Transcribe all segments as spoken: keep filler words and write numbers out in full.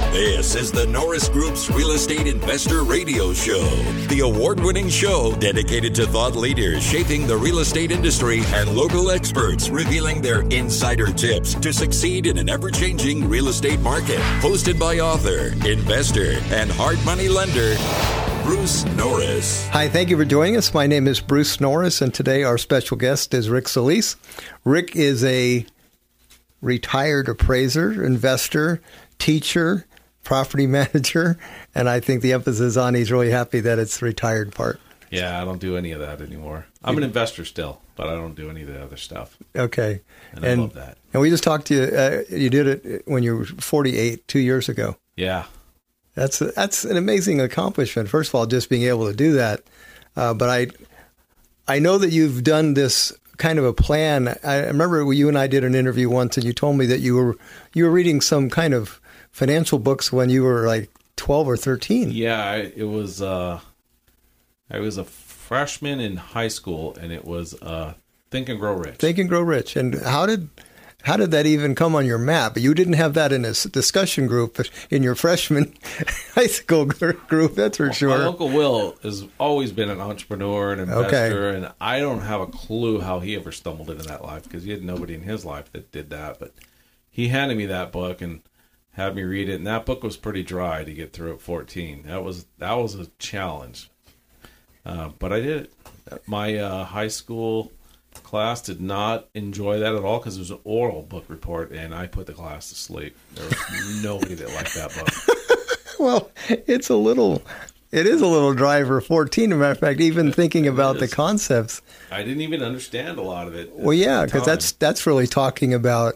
This is the Norris Group's Real Estate Investor Radio Show, the award-winning show dedicated to thought leaders shaping the real estate industry and local experts revealing their insider tips to succeed in an ever-changing real estate market. Hosted by author, investor, and hard money lender, Bruce Norris. Hi, thank you for joining us. My name is Bruce Norris, and today our special guest is Rick Solis. Rick is a retired appraiser, investor, teacher, property manager, and I think the emphasis is on he's really happy that it's the retired part. Yeah, I don't do any of that anymore. I'm an investor still, but I don't do any of the other stuff. Okay. And, and I love that. And we just talked to you, uh, you did it when you were forty-eight, two years ago. Yeah. That's that's an amazing accomplishment. First of all, just being able to do that. Uh, but I I know that you've done this kind of a plan. I remember you and I did an interview once, and you told me that you were you were reading some kind of financial books when you were like twelve or thirteen. Yeah, I, it was. Uh, I was a freshman in high school, and it was uh, Think and Grow Rich. Think and Grow Rich. And how did how did that even come on your map? You didn't have that in a discussion group in your freshman high school group, that's for well, sure. My Uncle Will has always been an entrepreneur and investor, okay. and I don't have a clue how he ever stumbled into that life because he had nobody in his life that did that. But he handed me that book and had me read it, and that book was pretty dry to get through at fourteen. That was that was a challenge, uh, but I did it. My uh, high school class did not enjoy that at all because it was an oral book report, and I put the class to sleep. There was nobody that liked that book. Well, it's a little, it is a little dry for fourteen. As a matter of fact, even thinking about the concepts, I didn't even understand a lot of it. Well, yeah, because that's that's really talking about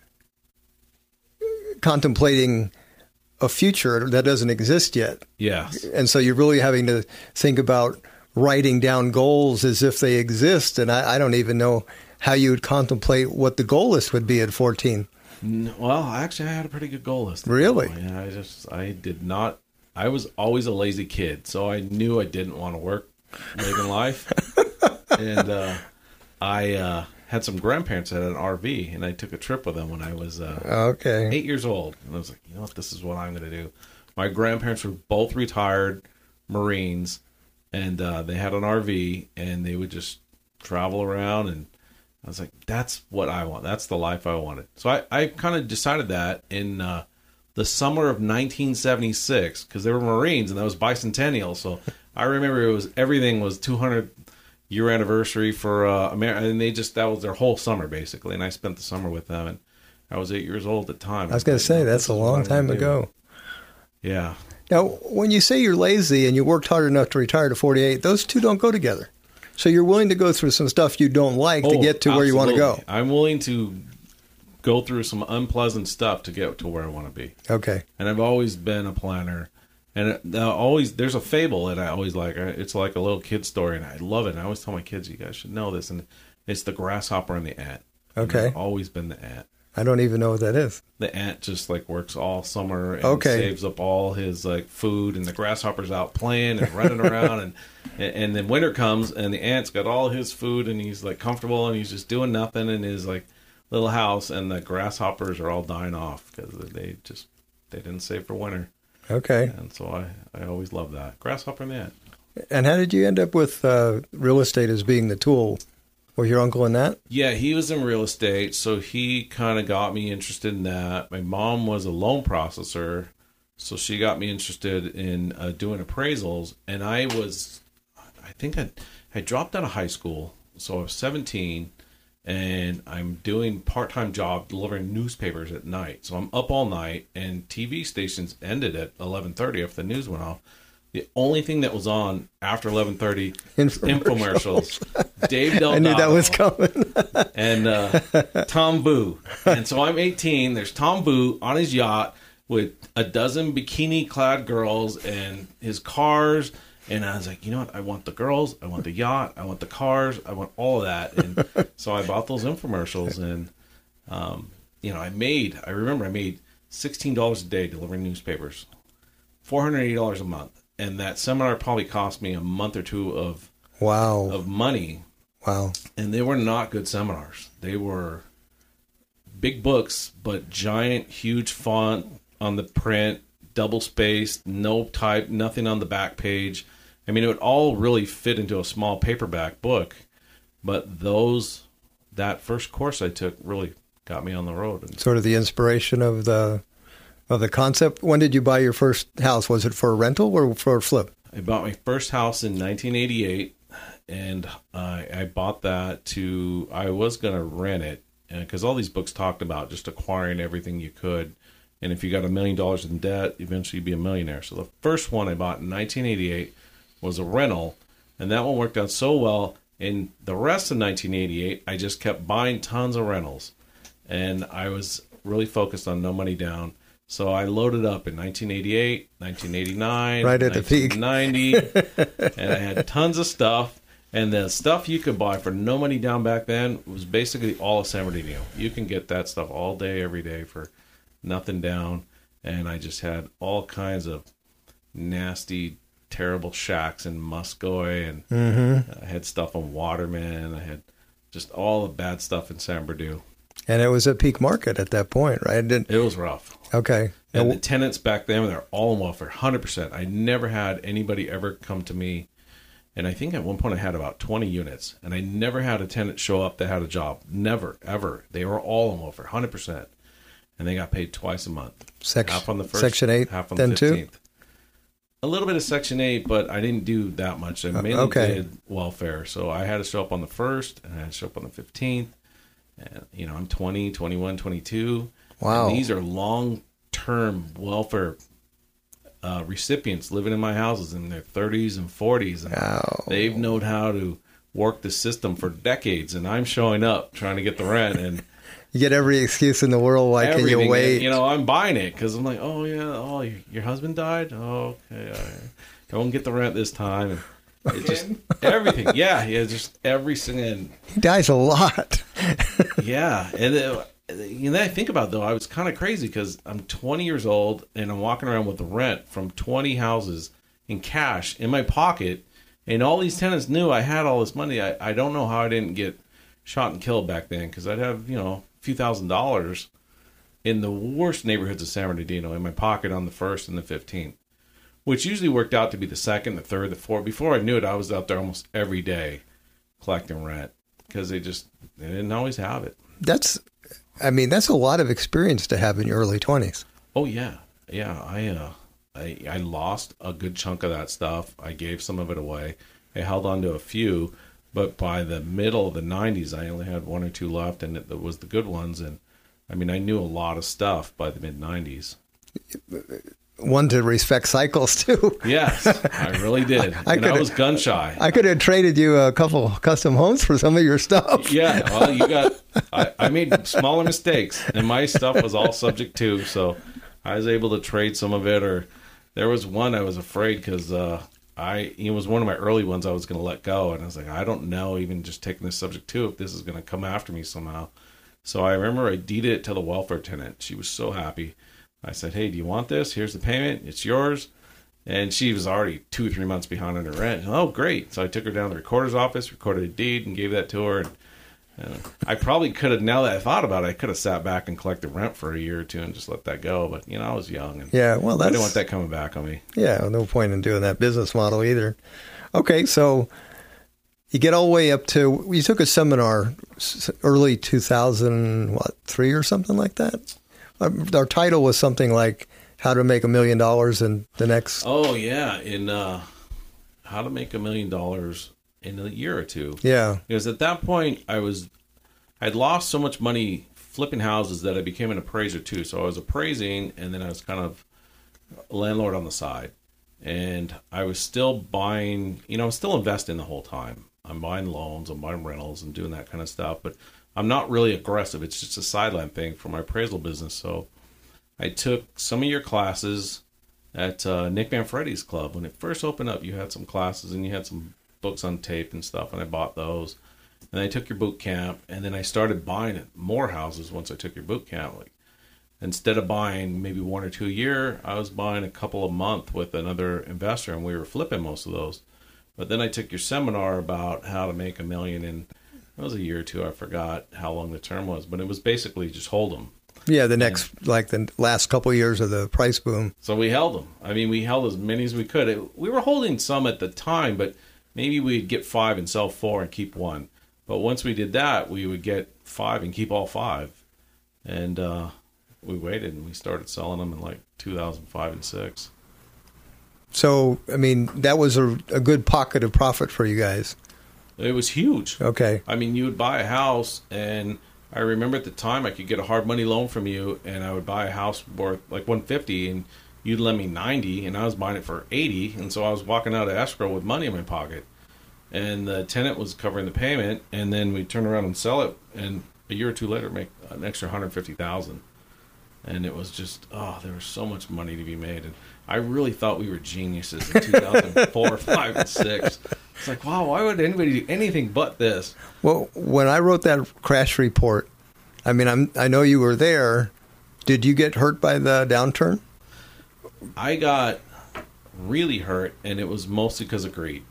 contemplating a future that doesn't exist yet. Yes. And so you're really having to think about writing down goals as if they exist. And I, I don't even know how you would contemplate what the goal list would be at fourteen. Well, actually, I had a pretty good goal list. Really? Yeah, I just, I did not, I was always a lazy kid. So I knew I didn't want to work late in life. and uh, I, uh, had some grandparents that had an R V, and I took a trip with them when I was uh, okay. eight years old. And I was like, you know what, this is what I'm going to do. My grandparents were both retired Marines, and uh, they had an R V, and they would just travel around. And I was like, that's what I want. That's the life I wanted. So I, I kind of decided that in uh, the summer of nineteen seventy-six, because they were Marines, and that was bicentennial. So I remember it was everything was two hundred year anniversary for uh America, and they just that was their whole summer basically, and I spent the summer with them, and I was eight years old at the time. I was going to say, you know, that's a long time ago. Yeah. Now, when you say you're lazy and you worked hard enough to retire to forty-eight, those two don't go together. So you're willing to go through some stuff you don't like oh, to get to absolutely. Where you want to go. I'm willing to go through some unpleasant stuff to get to where I want to be. Okay. And I've always been a planner. And it, always, there's a fable that I always like. It's like a little kid story, and I love it. And I always tell my kids, you guys should know this. And it's the grasshopper and the ant. Okay. It's always been the ant. I don't even know what that is. The ant just like works all summer and okay. saves up all his like food, and the grasshopper's out playing and running around, and and then winter comes, and the ant's got all his food, and he's like comfortable, and he's just doing nothing in his like little house, and the grasshoppers are all dying off because they just they didn't save for winter. Okay. And so I, I always love that. Grasshopper and the ant. And how did you end up with uh, real estate as being the tool? Was your uncle in that? Yeah, he was in real estate, so he kind of got me interested in that. My mom was a loan processor, so she got me interested in uh, doing appraisals. And I was, I think I, I dropped out of high school, so I was seventeen. And I'm doing part-time job delivering newspapers at night. So I'm up all night, and T V stations ended at eleven thirty after the news went off. The only thing that was on after eleven thirty infomercials. infomercials. Dave Delgado. I knew that was coming. and uh, Tom Vu. And so I'm eighteen. There's Tom Vu on his yacht with a dozen bikini-clad girls and his cars. And I was like, you know what? I want the girls. I want the yacht. I want the cars. I want all of that. And so I bought those infomercials. And, um, you know, I made, I remember I made sixteen dollars a day delivering newspapers, four hundred eighty dollars a month. And that seminar probably cost me a month or two of wow of money. Wow. And they were not good seminars. They were big books, but giant, huge font on the print, double spaced, no type, nothing on the back page. I mean, it would all really fit into a small paperback book. But those, that first course I took really got me on the road. And sort of the inspiration of the of the concept. When did you buy your first house? Was it for a rental or for a flip? I bought my first house in nineteen eighty-eight, and I, I bought that to, I was going to rent it, because all these books talked about just acquiring everything you could. And if you got a million dollars in debt, eventually you'd be a millionaire. So the first one I bought in nineteen eighty-eight was a rental, and that one worked out so well. In the rest of nineteen eighty-eight, I just kept buying tons of rentals, and I was really focused on no money down. So I loaded up in nineteen eighty-eight, nineteen eighty-nine, right at the peak, ninety, and I had tons of stuff. And the stuff you could buy for no money down back then was basically all of San Bernardino. You can get that stuff all day, every day for nothing down. And I just had all kinds of nasty, terrible shacks in Muscoy, and mm-hmm. I had stuff on Waterman. I had just all the bad stuff in San Bernardino. And it was a peak market at that point, right? It, didn't... it was rough. Okay. And the tenants back then, they're all in welfare, one hundred percent. I never had anybody ever come to me. And I think at one point I had about twenty units. And I never had a tenant show up that had a job. Never, ever. They were all in welfare, one hundred percent. And they got paid twice a month. Section, half on the first, Section eight, half on then the fifteenth. Two? A little bit of Section eight, but I didn't do that much. I mainly okay. did welfare. So I had to show up on the first, and I had to show up on the fifteenth. And, you know, I'm twenty, twenty-one, twenty-two. Wow. And these are long-term welfare uh, recipients living in my houses in their thirties and forties. And wow. They've known how to work the system for decades, and I'm showing up trying to get the rent. And you get every excuse in the world. Why can you wait? You know, I'm buying it because I'm like, oh, yeah, oh, your, your husband died? Oh, okay. All right. Don't get the rent this time. And it just everything. Yeah, yeah, just every single. He dies a lot. Yeah, and it, you know, I think about it, though, I was kind of crazy because I'm twenty years old and I'm walking around with the rent from twenty houses in cash in my pocket, and all these tenants knew I had all this money. I, I don't know how I didn't get shot and killed back then, because I'd have, you know, a few thousand dollars in the worst neighborhoods of San Bernardino in my pocket on the first and the fifteenth, which usually worked out to be the second, the third, the fourth. Before I knew it, I was out there almost every day collecting rent because they just they didn't always have it. That's, I mean, that's a lot of experience to have in your early twenties. Oh yeah, yeah. I uh, I I lost a good chunk of that stuff. I gave some of it away. I held on to a few, but by the middle of the nineties, I only had one or two left, and it, it was the good ones. And I mean, I knew a lot of stuff by the mid nineties. One to respect cycles too. Yes, I really did. I, and I was gun shy. I could have traded you a couple custom homes for some of your stuff. Yeah, well, you got. I, I made smaller mistakes, and my stuff was all subject to, so I was able to trade some of it. Or there was one I was afraid because uh, I it was one of my early ones I was going to let go, and I was like, I don't know, even just taking this subject to, if this is going to come after me somehow. So I remember I deeded it to the welfare tenant. She was so happy. I said, hey, do you want this? Here's the payment. It's yours. And she was already two or three months behind on her rent. Oh, great. So I took her down to the recorder's office, recorded a deed, and gave that to her. And, uh, I probably could have, now that I thought about it, I could have sat back and collected rent for a year or two and just let that go. But, you know, I was young. And yeah, well, that's, I didn't want that coming back on me. Yeah, no point in doing that business model either. Okay, so you get all the way up to, you took a seminar early two thousand, what, three or something like that? Our title was something like How to Make a Million Dollars in the Next... Oh, yeah. In uh, How to Make a Million Dollars in a Year or Two. Yeah. Because at that point, I was... I'd lost so much money flipping houses that I became an appraiser, too. So I was appraising, and then I was kind of a landlord on the side. And I was still buying... You know, I was still investing the whole time. I'm buying loans, I'm buying rentals, and doing that kind of stuff. But I'm not really aggressive. It's just a sideline thing for my appraisal business. So I took some of your classes at uh, Nick Manfredi's club. When it first opened up, you had some classes and you had some books on tape and stuff, and I bought those. And I took your boot camp, and then I started buying more houses once I took your boot camp. Like, instead of buying maybe one or two a year, I was buying a couple a month with another investor, and we were flipping most of those. But then I took your seminar about how to make a million in... It was a year or two. I forgot how long the term was, but it was basically just hold them. Yeah, the next, and, like the last couple of years of the price boom. So we held them. I mean, we held as many as we could. It, we were holding some at the time, but maybe we'd get five and sell four and keep one. But once we did that, we would get five and keep all five. And uh, we waited, and we started selling them in like two thousand five and six. So, I mean, that was a, a good pocket of profit for you guys. It was huge. Okay. I mean, you would buy a house, and I remember at the time I could get a hard money loan from you, and I would buy a house worth like one hundred fifty thousand, and you'd lend me ninety, and I was buying it for eighty, and so I was walking out of escrow with money in my pocket, and the tenant was covering the payment, and then we'd turn around and sell it, and a year or two later make an extra one hundred fifty thousand. And it was just, oh, there was so much money to be made. And I really thought we were geniuses in two thousand four, five, and six. It's like, wow, why would anybody do anything but this? Well, when I wrote that crash report, I mean, I'm, I know you were there. Did you get hurt by the downturn? I got really hurt, and it was mostly because of greed.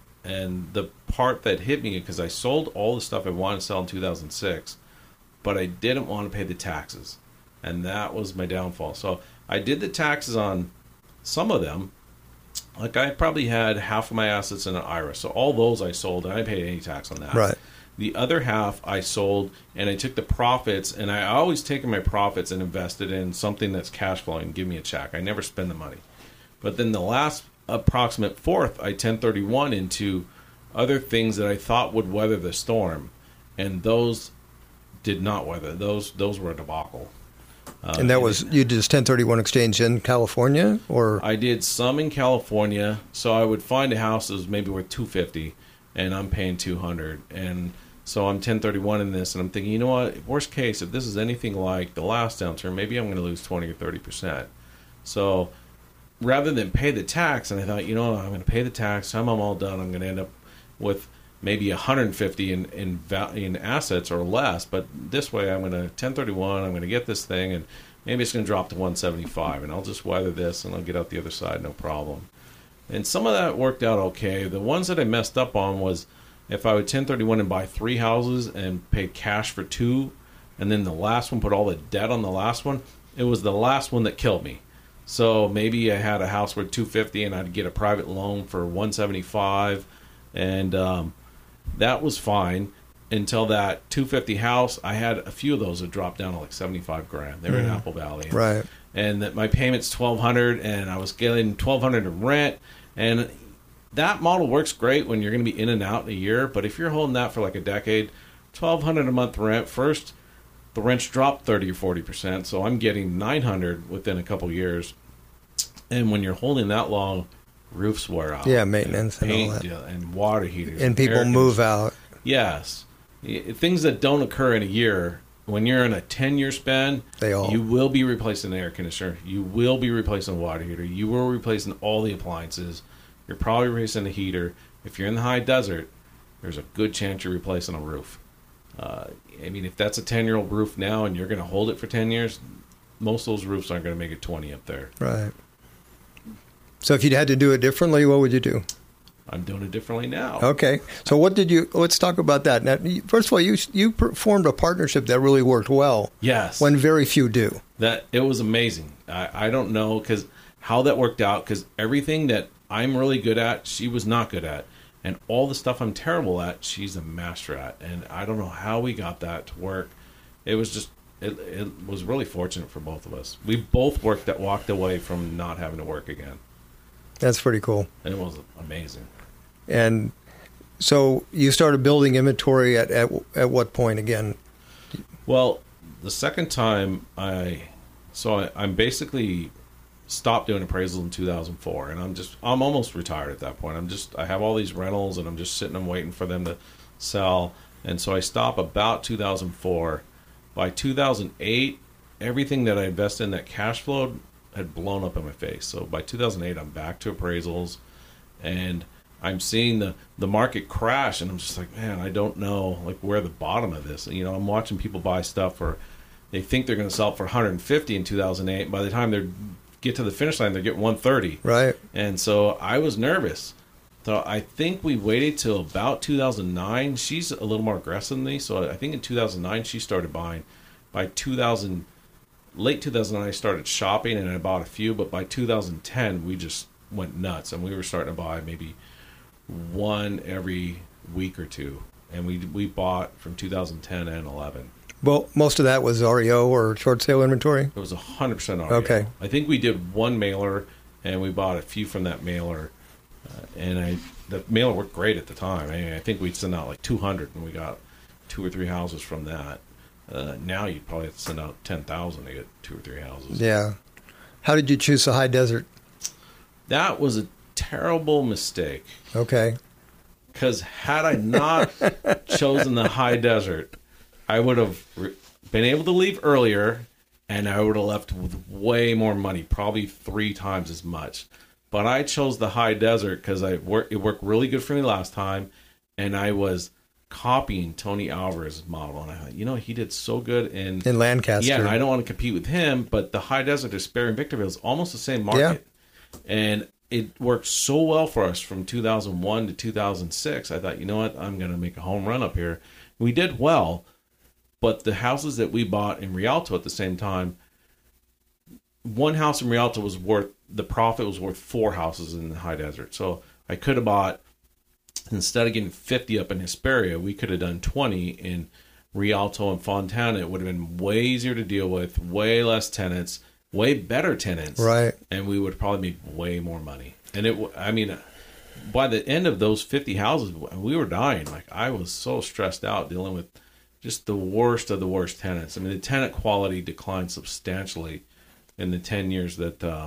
And the part that hit me, because I sold all the stuff I wanted to sell in two thousand six, but I didn't want to pay the taxes. And that was my downfall. So I did the taxes on some of them. Like I probably had half of my assets in an I R A. So all those I sold, and I didn't pay any tax on that. Right. The other half I sold, and I took the profits, and I always taken my profits and invested in something that's cash flowing and give me a check. I never spend the money. But then the last approximate fourth, I ten thirty-one into other things that I thought would weather the storm. And those did not weather. Those those were a debacle. Uh, and that was, you did ten thirty-one exchange in California, or? I did some in California. So I would find a house that was maybe worth two hundred fifty thousand, and I'm paying two hundred. And so I'm ten thirty-one in this, and I'm thinking, you know what? Worst case, if this is anything like the last downturn, maybe I'm going to lose twenty or thirty percent. So rather than pay the tax, and I thought, you know what? I'm going to pay the tax. Time I'm all done, I'm going to end up with maybe one hundred fifty in in, in assets or less, but this way I'm going to ten thirty-one, I'm going to get this thing, and maybe it's going to drop to one seventy-five, and I'll just weather this, and I'll get out the other side, no problem. And some of that worked out okay. The ones that I messed up on was if I would ten thirty-one and buy three houses and pay cash for two, and then the last one put all the debt on the last one, it was the last one that killed me. So maybe I had a house worth two hundred fifty thousand, and I'd get a private loan for one seventy-five, and um, that was fine until that two hundred fifty house. I had a few of those that dropped down to like seventy-five grand. They were mm. in Apple Valley, and, right? And that my payment's twelve hundred, and I was getting twelve hundred in rent. And that model works great when you're going to be in and out in a year. But if you're holding that for like a decade, twelve hundred a month rent. First, the rent's dropped thirty or forty percent, so I'm getting nine hundred within a couple years. And when you're holding that long, roofs wear out. Yeah, maintenance and, paint, and all that. Yeah, and water heaters. And people move out. Yes. Things that don't occur in a year, when you're in a ten-year span, they all. You will be replacing the air conditioner. You will be replacing the water heater. You will be replacing all the appliances. You're probably replacing the heater. If you're in the high desert, there's a good chance you're replacing a roof. Uh, I mean, if that's a ten-year-old roof now and you're going to hold it for ten years, most of those roofs aren't going to make it twenty up there. Right. So if you had to do it differently, what would you do? I'm doing it differently now. Okay. So what did you, let's talk about that. Now, first of all, you you formed a partnership that really worked well. Yes. When very few do. That it was amazing. I, I don't know because how that worked out, because everything that I'm really good at, she was not good at. And all the stuff I'm terrible at, she's a master at. And I don't know how we got that to work. It was just, it, it was really fortunate for both of us. We both worked that walked away from not having to work again. That's pretty cool. And it was amazing. And so you started building inventory at, at at what point again? Well, the second time I, so I, I'm basically stopped doing appraisals in two thousand four, and I'm just, I'm almost retired at that point. I'm just, I have all these rentals, and I'm just sitting and waiting for them to sell. And so I stop about two thousand four. By two thousand eight, everything that I invested in that cash flowed had blown up in my face. So by two thousand eight, I'm back to appraisals, and I'm seeing the, the market crash, and I'm just like, man, I don't know like where the bottom of this. You know, I'm watching people buy stuff for, they think they're going to sell it for one hundred fifty in two thousand eight. By the time they get to the finish line, they're getting one thirty. Right. And so I was nervous. So I think we waited till about two thousand nine. She's a little more aggressive than me, so I think in two thousand nine she started buying. By two thousand late two thousand nine, I started shopping and I bought a few, but by two thousand ten, we just went nuts and we were starting to buy maybe one every week or two. And we we bought from two thousand ten and eleven. Well, most of that was R E O or short sale inventory? It was one hundred percent R E O. Okay. I think we did one mailer and we bought a few from that mailer. Uh, and I the mailer worked great at the time. I, mean, I think we'd send out like two hundred and we got two or three houses from that. Uh, now you'd probably have to send out ten thousand to get two or three houses. Yeah. How did you choose the high desert? That was a terrible mistake. Okay. Because had I not chosen the high desert, I would have re- been able to leave earlier, and I would have left with way more money, probably three times as much. But I chose the high desert because I wor- it worked really good for me last time, and I was copying Tony Alvarez's model. And I thought, you know, he did so good in... In Lancaster. Yeah, and I don't want to compete with him, but the high desert to Sperry and Victorville is almost the same market. Yeah. And it worked so well for us from two thousand one to two thousand six. I thought, you know what, I'm going to make a home run up here. We did well, but the houses that we bought in Rialto at the same time, one house in Rialto was worth, the profit was worth four houses in the high desert. So I could have bought, instead of getting fifty up in Hesperia, we could have done twenty in Rialto and Fontana. It would have been way easier to deal with, way less tenants, way better tenants, right? And we would probably make way more money. And it, I mean, by the end of those fifty houses, we were dying. Like I was so stressed out dealing with just the worst of the worst tenants. I mean, the tenant quality declined substantially in the ten years that uh,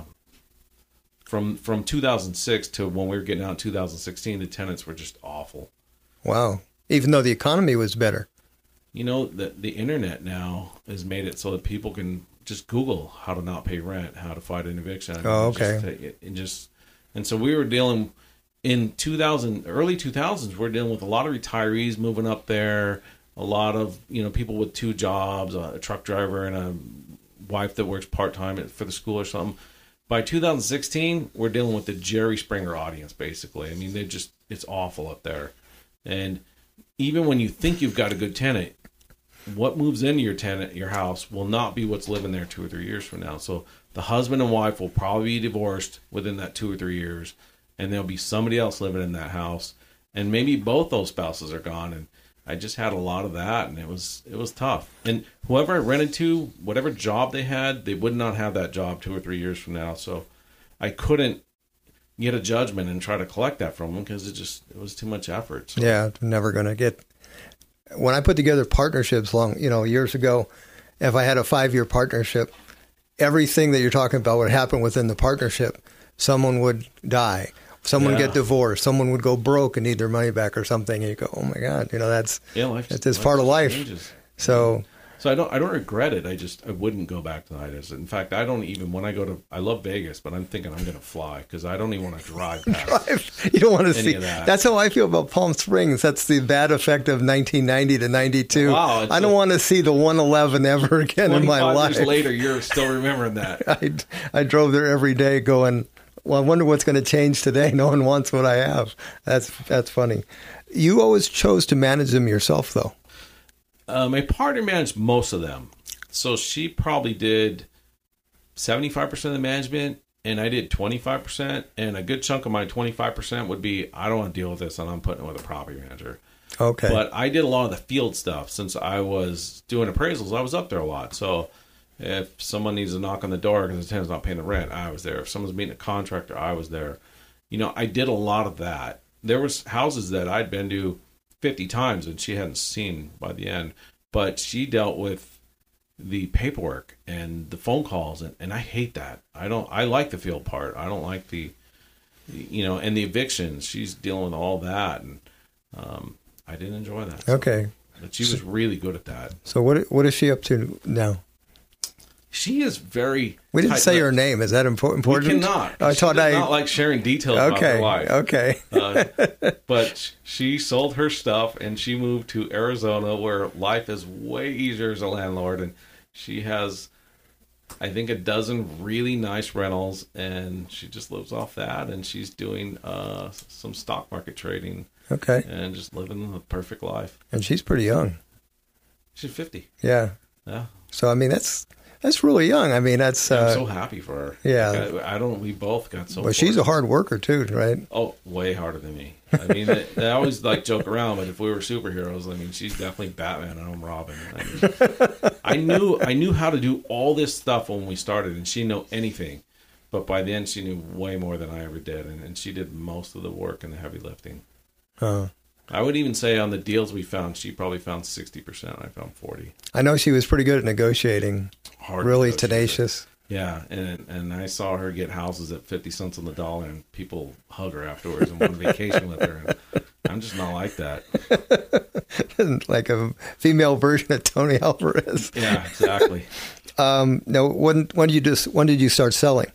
from from two thousand six to when we were getting out in two thousand sixteen. The tenants were just awful. Wow! Even though the economy was better. You know, the the internet now has made it so that people can just Google how to not pay rent, how to fight an eviction. Oh, okay. And just, and just and so we were dealing in two thousand, early two thousands. We're dealing with a lot of retirees moving up there, a lot of you know people with two jobs, a truck driver and a wife that works part time for the school or something. By two thousand sixteen, we're dealing with the Jerry Springer audience, basically. I mean, they just it's awful up there, and even when you think you've got a good tenant, what moves into your tenant, your house, will not be what's living there two or three years from now. So the husband and wife will probably be divorced within that two or three years, and there'll be somebody else living in that house, and maybe both those spouses are gone. And I just had a lot of that, and it was it was tough. And whoever I rented to, whatever job they had, they would not have that job two or three years from now. So I couldn't get a judgment and try to collect that from them because it just it was too much effort. So. Yeah, never going to get. When I put together partnerships long, you know, years ago, if I had a five-year partnership, everything that you're talking about would happen within the partnership. Someone would die. Someone yeah. would get divorced. Someone would go broke and need their money back or something. And you go, oh my God, you know, that's yeah, life, that's just life part of life. Changes. So, so I don't I don't regret it. I just I wouldn't go back to the high desert. In fact, I don't even when I go to I love Vegas, but I'm thinking I'm going to fly because I don't even want to drive past. drive. You don't want to see. That. That's how I feel about Palm Springs. That's the bad effect of nineteen ninety to ninety-two. Wow, I don't a, want to see the one eleven ever again in my life. twenty-five years later, you're still remembering that. I I drove there every day going. Well, I wonder what's going to change today. No one wants what I have. That's that's funny. You always chose to manage them yourself, though. Uh, my partner managed most of them. So she probably did seventy-five percent of the management, and I did twenty-five percent. And a good chunk of my twenty-five percent would be, I don't want to deal with this, and I'm putting it with a property manager. Okay. But I did a lot of the field stuff. Since I was doing appraisals, I was up there a lot. So if someone needs to knock on the door because the tenant's not paying the rent, I was there. If someone's meeting a contractor, I was there. You know, I did a lot of that. There was houses that I'd been to fifty times and she hadn't seen by the end. But she dealt with the paperwork and the phone calls, and, and I hate that. I don't. I like the field part. I don't like the, you know, and the evictions. She's dealing with all that, and um, I didn't enjoy that. So. Okay. But she was really good at that. So what what is she up to now? She is very. We didn't say her name. Is that important? We cannot. I she thought does I not like sharing details okay, about her life. Okay. uh, but she sold her stuff and she moved to Arizona, where life is way easier as a landlord, and she has, I think, a dozen really nice rentals, and she just lives off that. And she's doing uh, some stock market trading. Okay. And just living the perfect life. And she's pretty young. She's fifty. Yeah. Yeah. So I mean, that's That's really young. I mean, that's. Uh, I'm so happy for her. Yeah. Like, I, I don't. We both got so. Well, she's a hard worker too, right? Oh, way harder than me. I mean, they, they always like joke around, but if we were superheroes, I mean, she's definitely Batman and I'm Robin. I, mean, I knew I knew how to do all this stuff when we started, and she didn't know anything. But by the end, she knew way more than I ever did, and, and she did most of the work and the heavy lifting. Uh, I would even say on the deals we found, she probably found sixty percent. I found forty. I know she was pretty good at negotiating. Hard really negotiator. Tenacious. Yeah, and and I saw her get houses at fifty cents on the dollar, and people hug her afterwards and want on vacation with her. And I'm just not like that. Like a female version of Tony Alvarez. Yeah, exactly. um, now, when when did you just when did you start selling?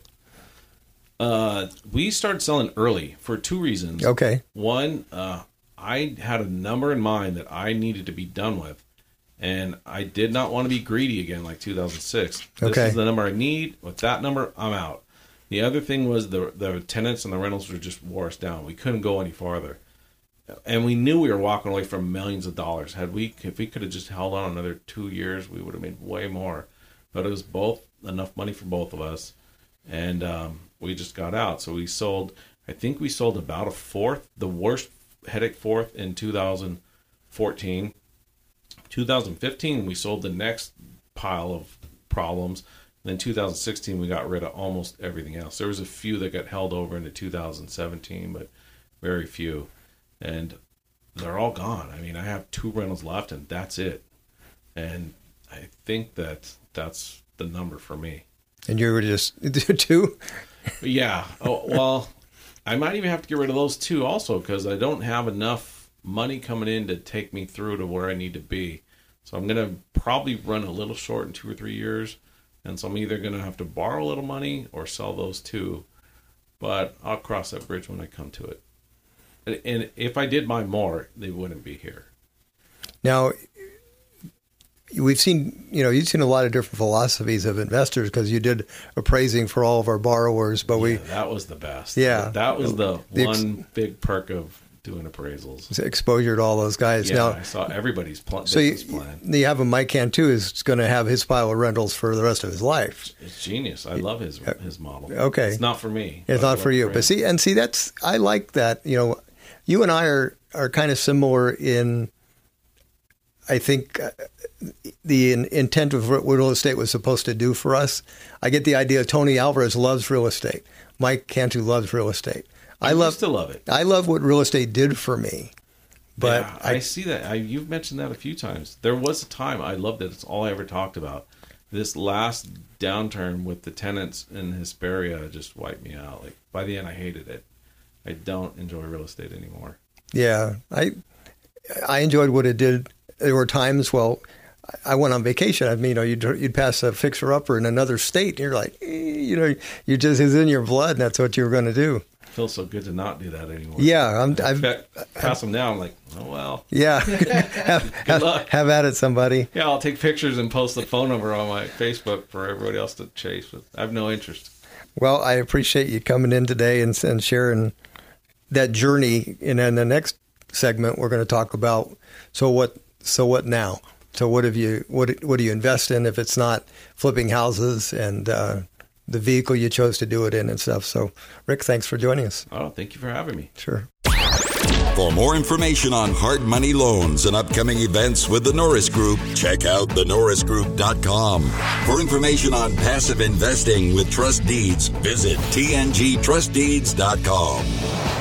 Uh, we started selling early for two reasons. Okay. One, uh, I had a number in mind that I needed to be done with. And I did not want to be greedy again like two thousand six. This Okay. is the number I need. With that number, I'm out. The other thing was the the tenants and the rentals were just wore us down. We couldn't go any farther. And we knew we were walking away from millions of dollars. Had we, if we could have just held on another two years, we would have made way more. But it was both enough money for both of us. And um, we just got out. So we sold, I think we sold about a fourth, the worst headache fourth in two thousand fourteen. two thousand fifteen, we sold the next pile of problems. Then two thousand sixteen, we got rid of almost everything else. There was a few that got held over into two thousand seventeen, but very few. And they're all gone. I mean, I have two rentals left, and that's it. And I think that that's the number for me. And you were just two? Yeah. Oh, well, I might even have to get rid of those two also because I don't have enough money coming in to take me through to where I need to be. So I'm going to probably run a little short in two or three years. And so I'm either going to have to borrow a little money or sell those two. But I'll cross that bridge when I come to it. And, and if I did buy more, they wouldn't be here. Now, we've seen, you know, you've seen a lot of different philosophies of investors because you did appraising for all of our borrowers, but we... Yeah, that was the best. Yeah. That was the, The ex- one big perk of doing appraisals. exposure to all those guys. Yeah, now, I saw everybody's pl- so you, business plan. you have a Mike Cantu is going to have his pile of rentals for the rest of his life. It's genius. I love his his model. Okay. It's not for me. It's but I not for love you, him. but see, and see, that's I like that. You know, you and I are are kind of similar in. I think uh, the in, intent of what real estate was supposed to do for us. I get the idea. Tony Alvarez loves real estate. Mike Cantu loves real estate. I, I love used to love it. I love what real estate did for me. But yeah, I, I see that. I, you've mentioned that a few times. There was a time I loved it. It's all I ever talked about. This last downturn with the tenants in Hesperia just wiped me out. Like by the end, I hated it. I don't enjoy real estate anymore. yeah, I I enjoyed what it did. There were times, well, I went on vacation. I mean, you know, you'd, you'd pass a fixer-upper in another state, and you're like, eh, you know, you just, it's in your blood, and that's what you were going to do. It feels so good to not do that anymore. Yeah. I'm, I I've, pa- pass them down. I'm like, oh, well. yeah. have, have, luck. have at it, somebody. Yeah, I'll take pictures and post the phone number on my Facebook for everybody else to chase. But I have no interest. Well, I appreciate you coming in today and, and sharing that journey. And in the next segment, we're going to talk about, so what, so what now? So what have you, what, what do you invest in if it's not flipping houses and, uh, the vehicle you chose to do it in and stuff. So, Rick, thanks for joining us. Oh, thank you for having me. Sure. For more information on hard money loans and upcoming events with the Norris Group, check out the norris group dot com. For information on passive investing with trust deeds, visit t n g trust deeds dot com.